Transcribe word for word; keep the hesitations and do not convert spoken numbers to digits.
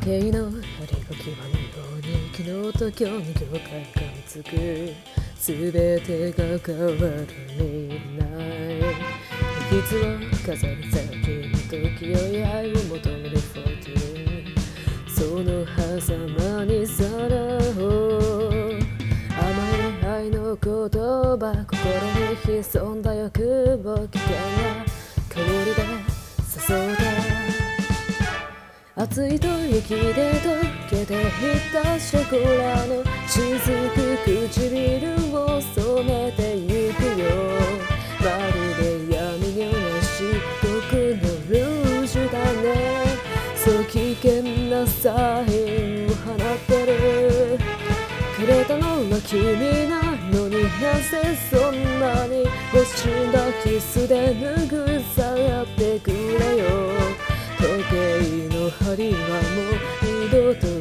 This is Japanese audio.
計の針の際のように昨日と今日に境界がつく全てが変わる未来傷を飾る先の時より愛を求めるフォーティーその狭間にさらを甘い愛の言葉心に潜んだ欲望危険な香りで誘った熱い吐息で溶けていったショコラの雫唇を染めてゆくよまるで闇夜なし僕のルージュだねそう危険なサインを放ってるくれたのは君なのになぜそんなに欲しんだキスで拭い去ってくれよ時計の針はもう二度と